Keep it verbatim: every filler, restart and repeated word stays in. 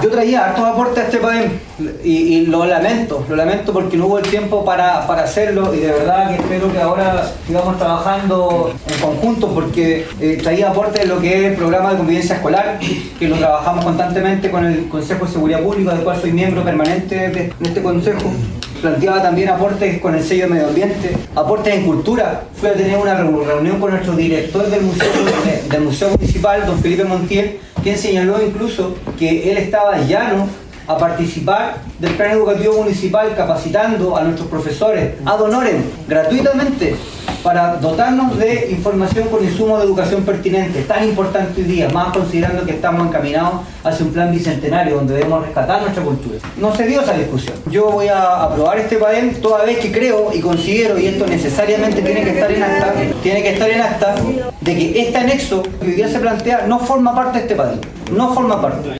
Yo traía hartos aportes a este país y, y lo lamento, lo lamento porque no hubo el tiempo para, para hacerlo y de verdad que espero que ahora sigamos trabajando en conjunto porque eh, traía aportes de lo que es el programa de convivencia escolar, que lo trabajamos constantemente con el Consejo de Seguridad Pública, del cual soy miembro permanente de, de este consejo. Planteaba también aportes con el sello de medio ambiente, aportes en cultura. Fui a tener una reunión con nuestro director del museo, del museo municipal, don Felipe Montiel, quien señaló incluso que él estaba llano a participar del plan educativo municipal, capacitando a nuestros profesores ad honorem, gratuitamente, para dotarnos de información con insumos de educación pertinente, tan importante hoy día, más considerando que estamos encaminados hacia un plan bicentenario donde debemos rescatar nuestra cultura. No se dio esa discusión. Yo voy a aprobar este P A D E M toda vez que creo y considero, y esto necesariamente tiene que estar en acta, tiene que estar en acta, de que este anexo que hoy día se plantea no forma parte de este P A D E M, no forma parte.